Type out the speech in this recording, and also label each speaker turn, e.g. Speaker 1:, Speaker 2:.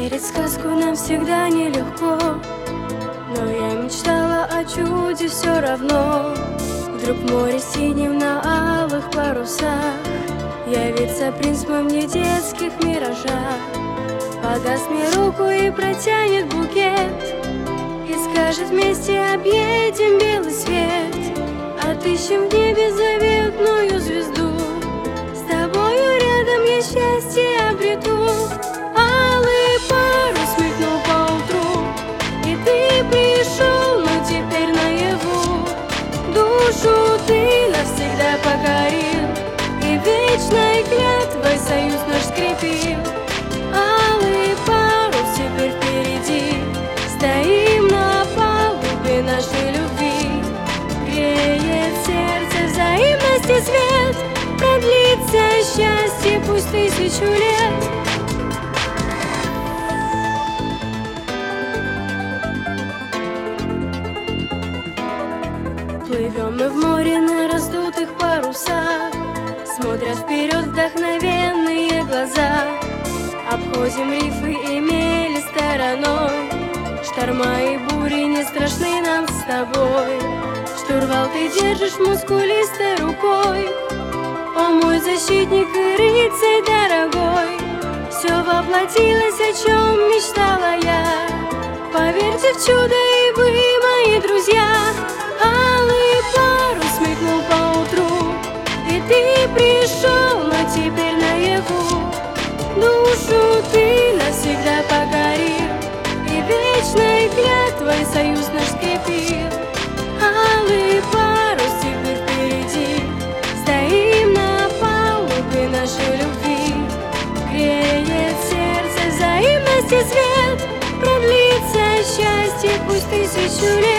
Speaker 1: Верить в сказку нам всегда нелегко, но я мечтала о чуде все равно. Вдруг море синим на алых парусах явится принц мой в недетских миражах. Подаст мне руку и протянет букет, и скажет: вместе объедем белый свет, отыщем в небе заветную звезду. С тобою рядом я счастье обрету. Алый парус мелькнул поутру, и ты пришел, но теперь наяву. Душу ты навсегда покорил, и вечной клятвой союз наш скрепил. Алый парус теперь впереди, стоим на палубе нашей любви. Греет сердце взаимность и свет, продлится счастье пусть 1000 лет. Плывем мы в море на раздутых парусах, смотря вперед вдохновенные глаза. Обходим рифы и мели стороной, шторма и бури не страшны нам с тобой. Штурвал ты держишь мускулистой рукой, о мой защитник и рыцарь дорогой. Все воплотилось, о чем мечтала я, поверьте в чудо и вы, мои друзья. Алый парус мелькнул поутру, и ты пришел, но теперь наяву. Душу ты навсегда покорил, и вечной клятвой союз наш скрепил. Алый парус теперь впереди, стоим на палубе нашей любви. Греет сердце взаимность и свет, продлится счастье пусть 1000 лет.